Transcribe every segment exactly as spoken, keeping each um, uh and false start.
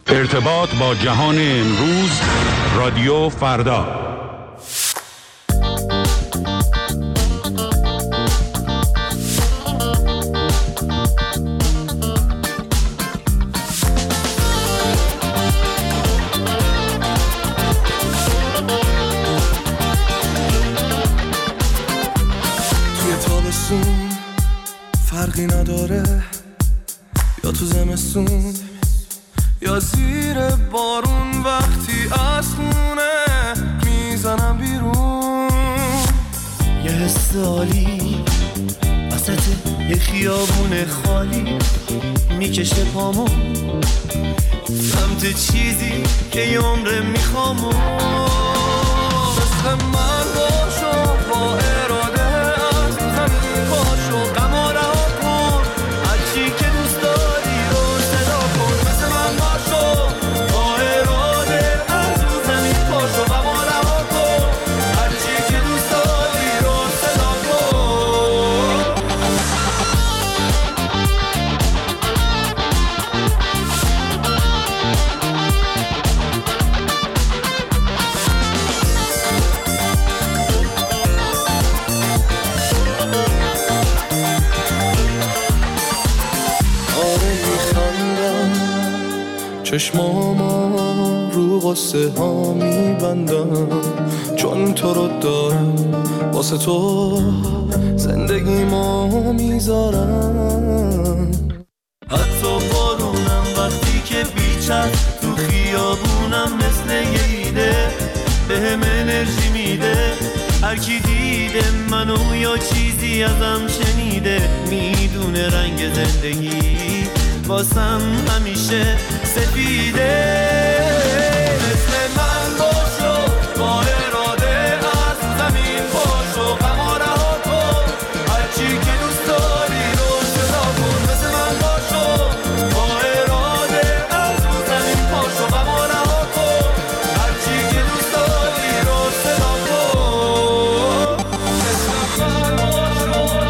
ارتباط با جهان امروز، رادیو فردا. فرقی نداره یا تو زمستون یا زیر بارون، وقتی از خونه میزنم بیرون یه حس عالی وسط یه خیابون خالی میکشه پامو سمت چیزی که یه عمره میخوامو. مثل من باشو با اراده از زمین پاشو، غم و رها کن، هرچی که دوست داری رو صدا کن. مثل من باشو با اراده از زمین پاشو، غم و رها کن، هرچی که دوست داری رو صدا کن. چشمامو رو قصه ها میبندم، چون تو رو دارم واسه تو زندگیمو میذارم. حتی بارونم وقتی که بیچر تو خیابونم مثل یه ایده بهم انرژی میده. هر کی دیده منو یا چیزی ازم شنیده میدونه رنگ زندگی واسم همیشه سفیده. مثل من باشو با اراده از زمین پاشو، غم و رها کن، هرچی که دوست داری رو صدا کن. مثل من باشو با اراده از زمین پاشو، غم و رها کن، هرچی که دوست داری رو صدا کن. مثل من باشو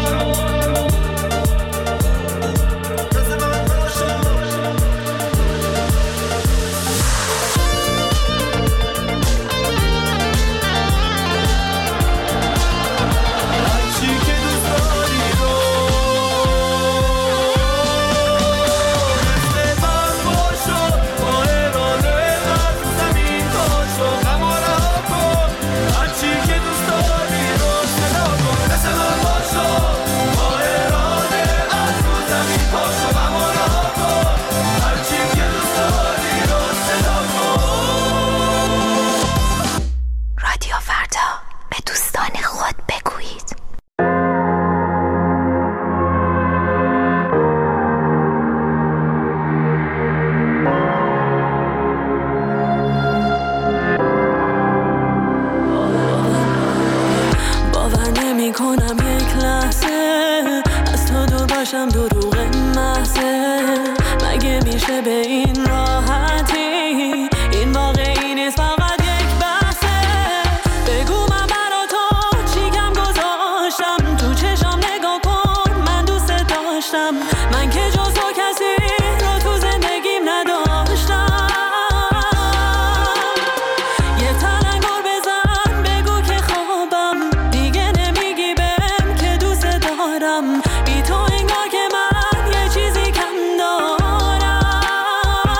بی تو انگار که من یه چیزی کم دارم.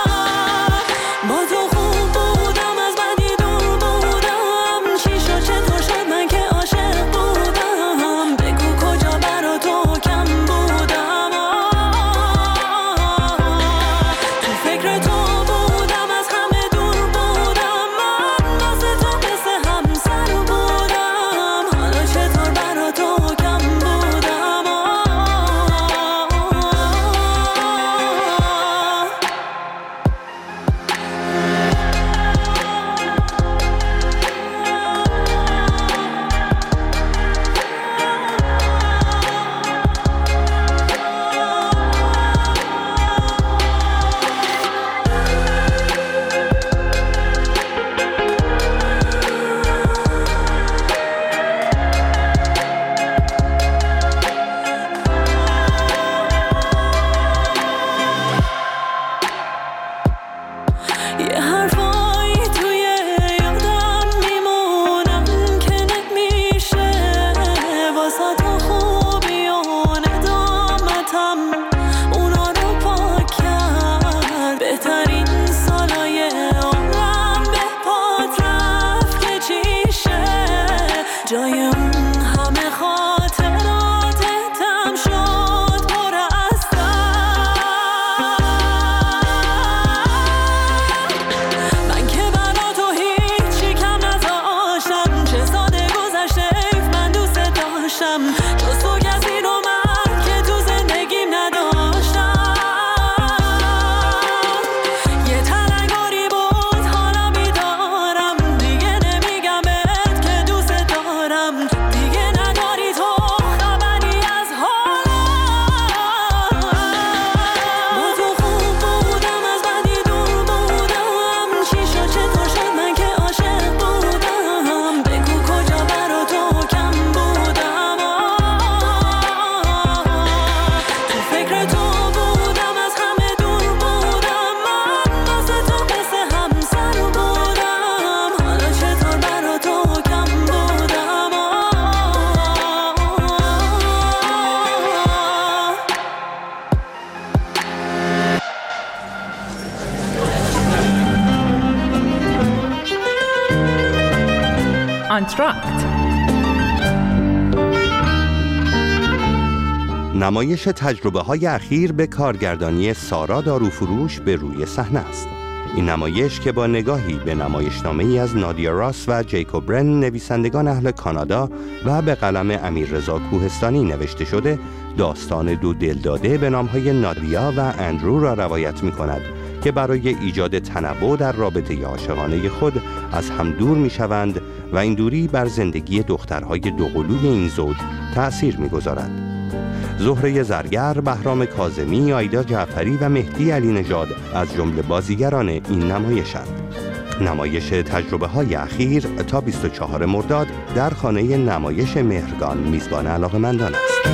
یه حرفایی توی یادم میمونم که نمیشه واسه تو خوبی و ندامتم اونا رو پاک کرد. بهترین سالای عمرم به پات رفت که چیشه جای اون همه خاطراتتم شد پر از من که برا تو هیچی کم نذاشتم. چه ساده گذشته من دوست داشتم جز تو کسی رو من که تو زندگیم نداشتم. یه تلنگاری بود حالا بیدارم دیگه نمیگم بهت که دوست دارم. دیگه نداری تو خبری از حالم. با تو خوب بودم از بدی دور بودم. چی شد چطور شد من که عاشق بودم. بگو کجا برا تو کم بودم. تو فکر تو بودم از همه دور بودم. من واسه تو مثل همسر بودم. حالا چطور برا تو کم بودم. آنتراکت نمایش تجربه های اخیر به کارگردانی سارا داروفروش به روی صحنه است. این نمایش که با نگاهی به نمایشنامه‌ای از نادیا راس و جیکوب رن نویسندگان اهل کانادا و به قلم امیررضا کوهستانی نوشته شده، داستان دو دلداده به نامهای نادیا و اندرو را روایت می کند که برای ایجاد تنوع در رابطه عاشقانه خود از هم دور می شوند و این دوری بر زندگی دخترهای دوقلوی این زوج تأثیر می گذارد. زهره زرگر، بهرام کاظمی، آیدا جعفری و مهدی علی نژاد از جمله بازیگران این نمایشند. نمایش تجربه های اخیر تا بیست و چهارم مرداد در خانه نمایش مهرگان میزبان علاقه‌مندان است.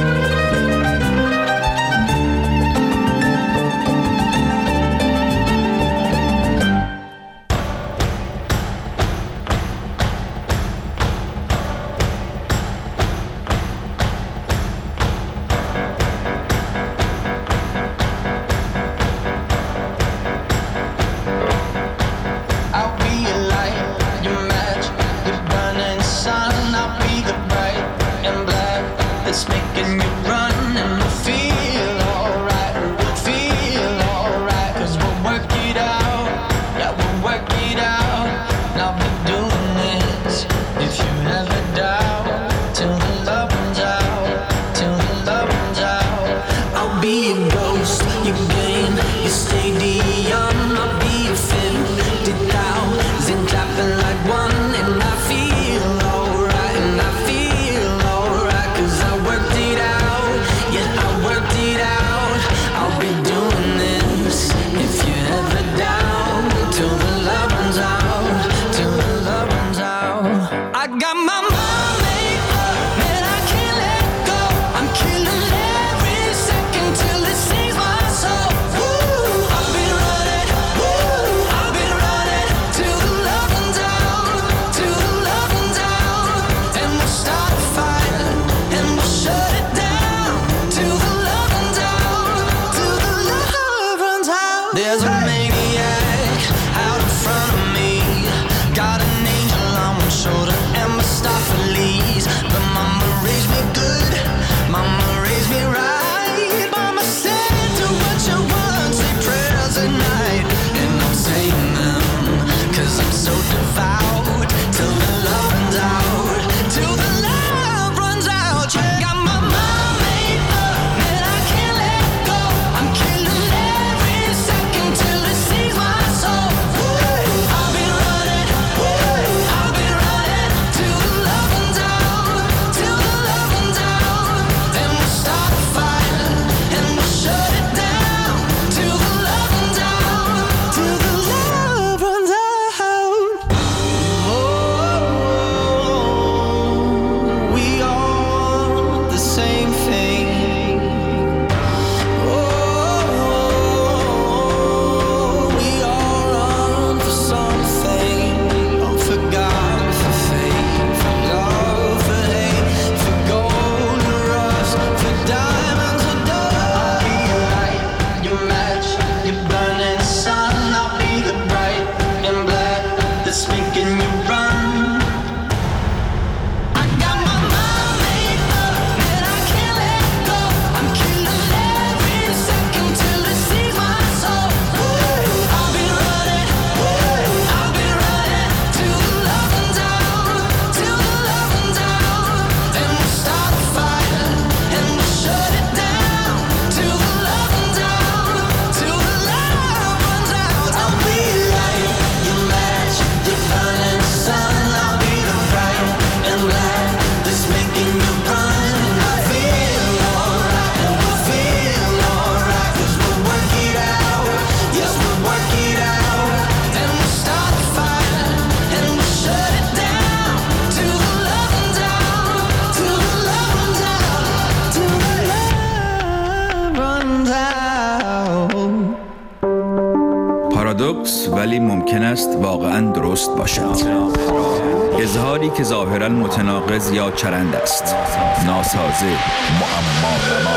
پارادوکس ولی ممکن است واقعاً درست باشد. اظهاری که ظاهراً متناقض یا چرند است. ناسازه، معما.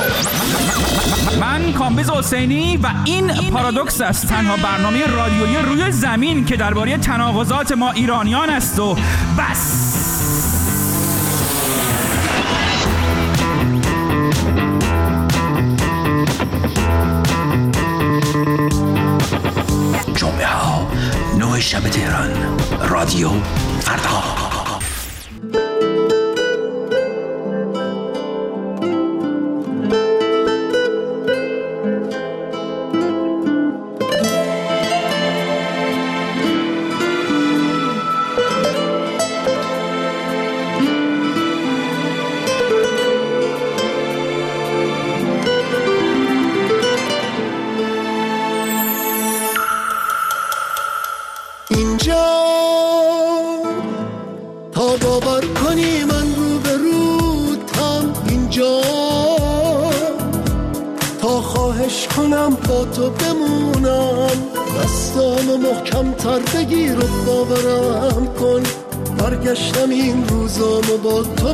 من کامبیز حسینی و این پارادوکس است، تنها برنامه رادیویی روی زمین که درباره تناقضات ما ایرانیان است و بس. جمعه ها نه شب تهران، رادیو فردا. با تو بمونم، دستامو محکم تر بگیر و باورم کن، برگشتم این روزامو با تو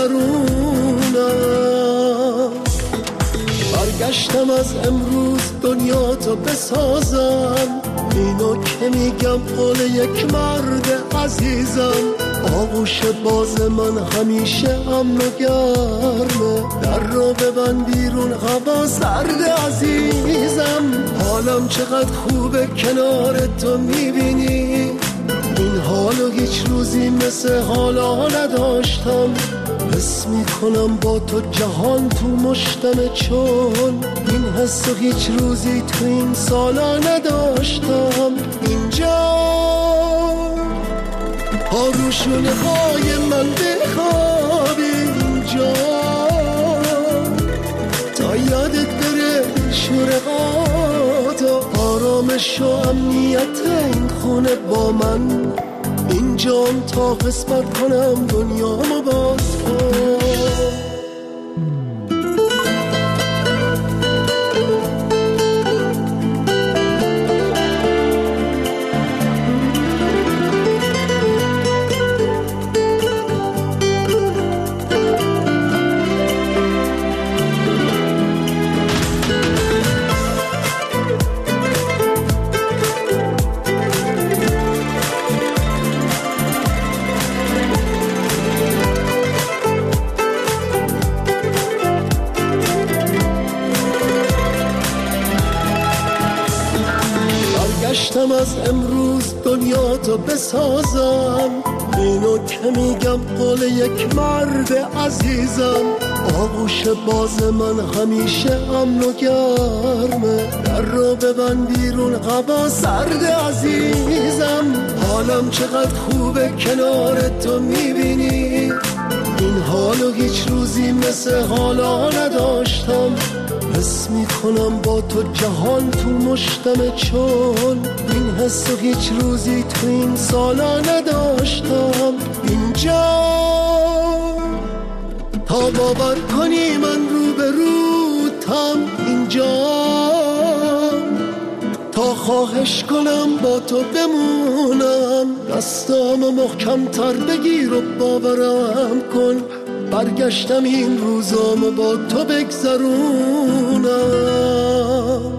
بگذرونم، برگشتم از امروز دنیا تو بسازم، اینو که میگم قول یک مرد عزیزم، آغوش باز من همیشه امن و گرمه، در رو ببند بیرون هوا سرد عزیزم، حالم چقدر خوبه کنار تو میبینی، این حالو هیچ روزی مثل حالا نداشتم، حس میکنم با تو جهان تو مشتمه، چون این حسو هیچ روزی تو این سالا نداشتم. اینجا آروشونه های من بخوابی اینجا، تا یادت بره شورقات و آرامش و امنیت این خونه با من، اینجام تا قسمت کنم دنیامو باز کن. برگشتم از امروز دنیا تو بسازم، اینو که میگم قول یک مرد عزیزم، آغوش باز من همیشه امن و گرمه، در رو ببند بیرون هوا سرد عزیزم، حالم چقدر خوبه کنار تو میبینی، این حالو هیچ روزی مثل حالا نداشتم، حس میکنم با تو جهان تو مشتمه، چون این حسو هیچ روزی تو این سالا نداشتم. اینجا تا باور کنی من رو به روتم، اینجا تا خواهش کنم با تو بمونم، دستامو محکم تر بگیر و باورم کن، برگشتم این روزامو با تو بگذرونم.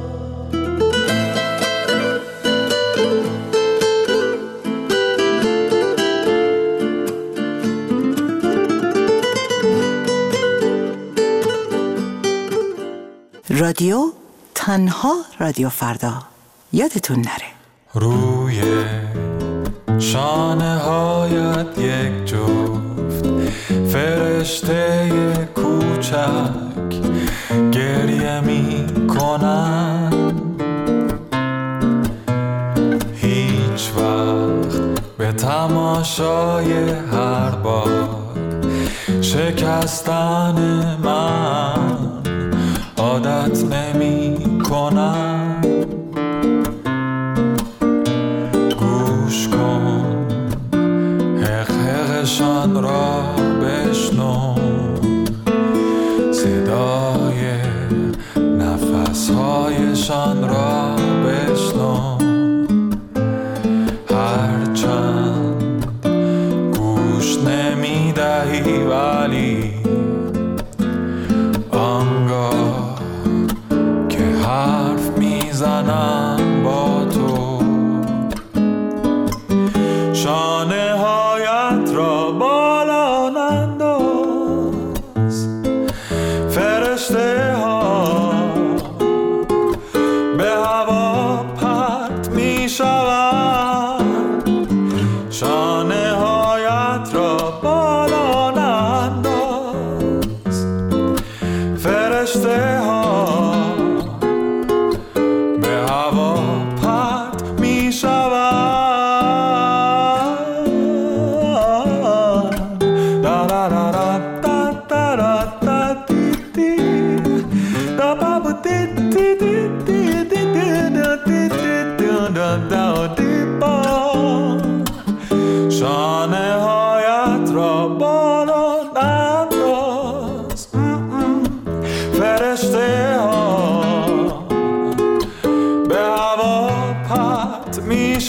رادیو تنها رادیو فردا، یادتون نره. روی شانه هایت یک جفت فرشته کوچک گریه می کنن، هیچ وقت به تماشای هر بار شکستن من عادت نمی کنم. گوش کن حق حقشان را بشنو، صدای نفسهایشان را بشنو، دا دادی با شانه هایت را بالا ننداز فرشته ها به هوا پرت می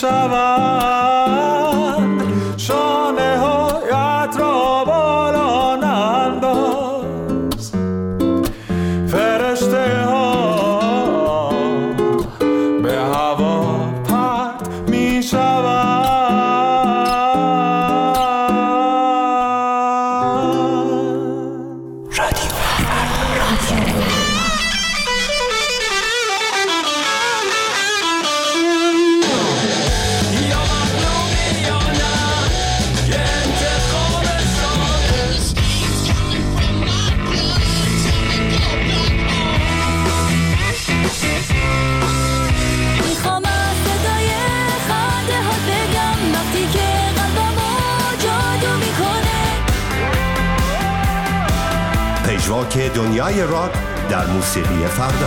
شوند شانه هایت را بالا ننداز فرشته ها به هوا پرت می شوند که دنیای راک در موسیقی فردا.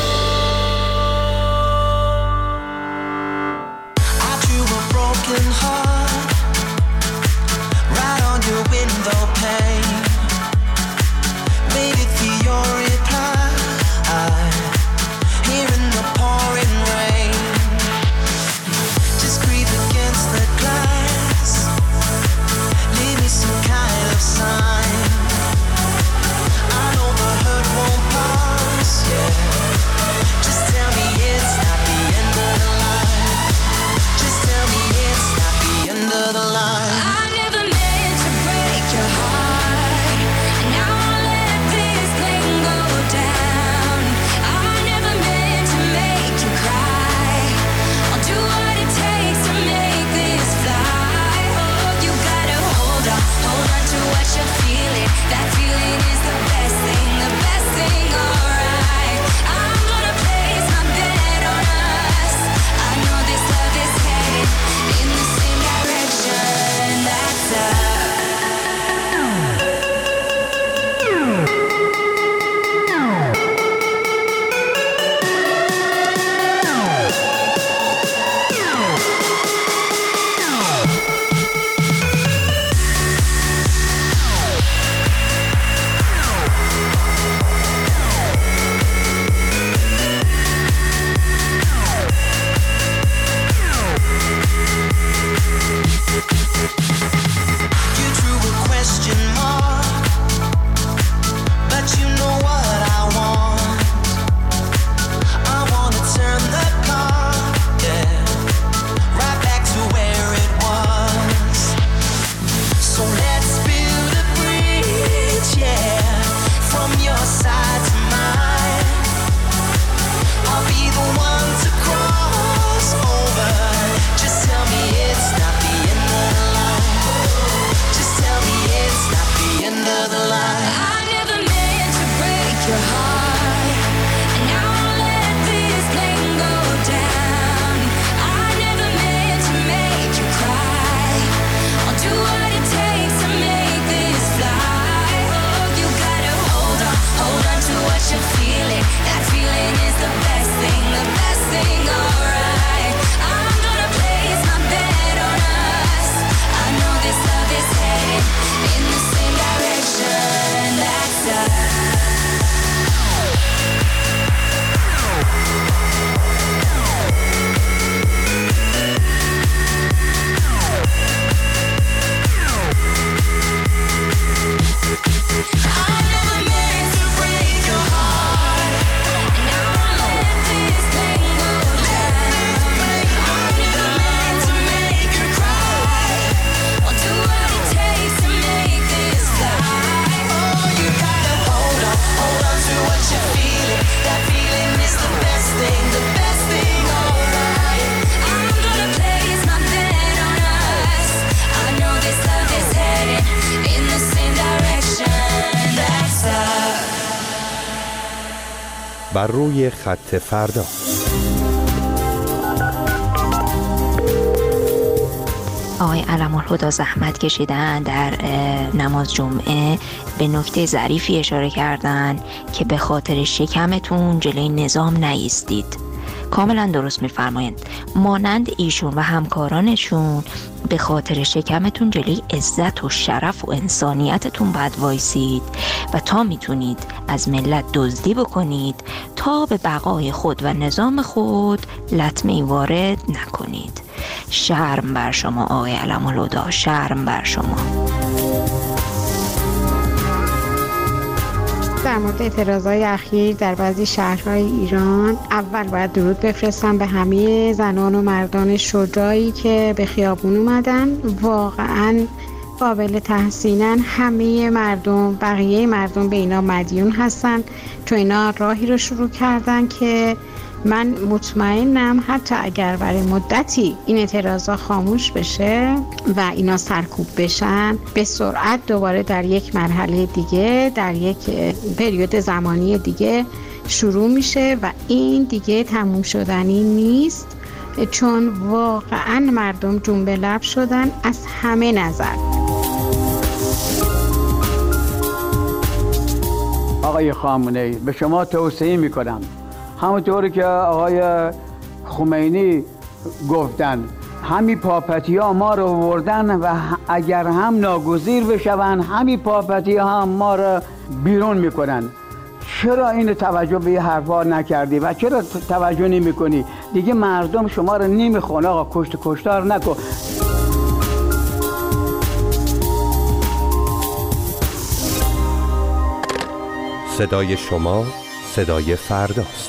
بر روی خط فردا. آقای علم‌الهدی زحمت کشیدن در نماز جمعه به نکته ظریفی اشاره کردن که به خاطر شکمتون جلوی نظام نایستید. کاملا درست میفرمایند. مانند ایشون و همکارانشون به خاطر شکمتون جلوی عزت و شرف و انسانیتتون باید وایسید و تا میتونید از ملت دزدی بکنید تا به بقای خود و نظام خود لطمه‌ای وارد نکنید. شرم بر شما آقای علم‌الهدی، شرم بر شما. در مورد اعتراضهای اخیر در بعضی شهرهای ایران، اول باید درود بفرستم به همه زنان و مردان شجاعی که به خیابون اومدن. واقعاً قابل تحسینن. همه مردم، بقیه مردم به اینا مدیون هستن چون اینا راهی رو شروع کردن که من مطمئنم حتی اگر برای مدتی این اعتراضا خاموش بشه و اینا سرکوب بشن، به سرعت دوباره در یک مرحله دیگه، در یک پریود زمانی دیگه شروع میشه و این دیگه تموم شدنی نیست، چون واقعا مردم جنب لب شدن از همه نظر. آقای خامنه‌ای، به شما توصیه میکنم همونطوری که آقای خمینی گفتن، همین پاپتی ها ما رو وردن و اگر هم ناگزیر بشون همین پاپتی ها هم ما رو بیرون میکنن. چرا این توجه به یه حرفا نکردی و چرا توجه نمی کنی؟ دیگه مردم شما رو نمیخوان. آقا کشت کشتار نکن. صدای شما صدای فرداست.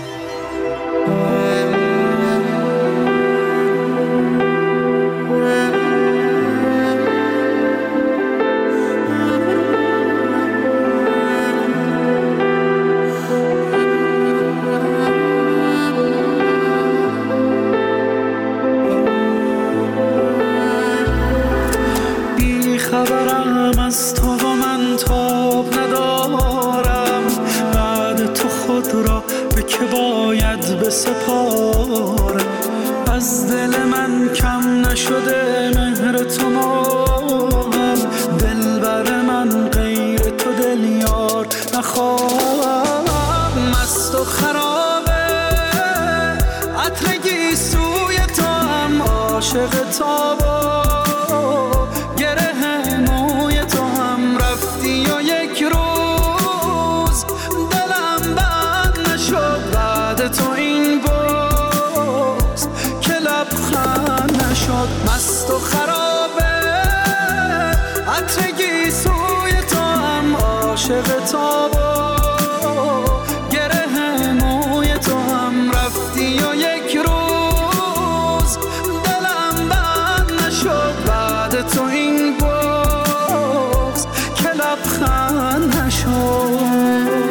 بی خبرم از تو و من تاب ندارم، بعد تو خود را به که باید بسپارم. از دل من کم نشده مهر تو ماهم، دلبر من غیر تو دل یار نخواهم. مست و خرابه عطر گیسوی تو هم، عاشق تابا گره موی تو هم. رفتی و یک روز دلم بند نشد، بعد تو این باز که لبخند نشد. مست و خرابه عطر گیسوی تو هم، عاشق تابا گره موی تو هم. رفتی و یک روز دلم بند نشد، بعد تو این باز که لبخند نشد.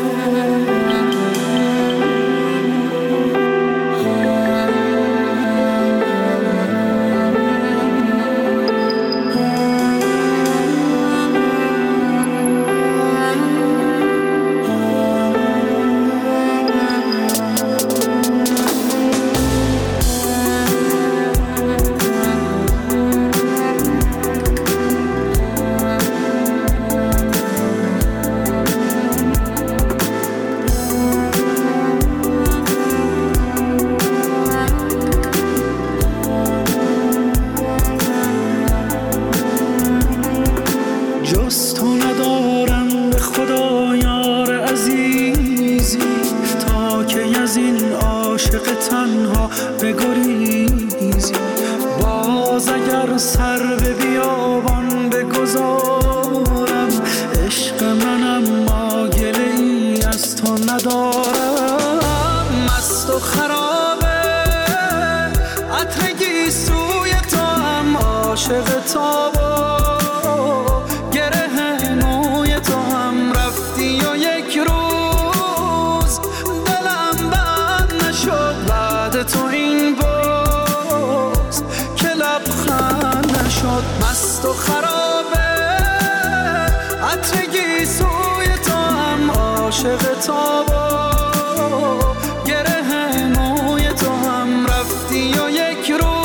جز تو ندارم به خدا یار عزیزی، تا که از این عاشق تنها بگریزی. باز اگر سر به بیابان بگذارم، عشق منم ما گله ای از تو ندارم. مست و خرابه عطر گیسوی تو هم، عاشق تابا گره موی تو هم. رفتی و یک روز دلم بند نشد، بعد تو این باز که لبخند نشد. مست و خرابه عطر گیسوی تو هم، عاشق تابا گره موی تو هم. رفتی و یک روز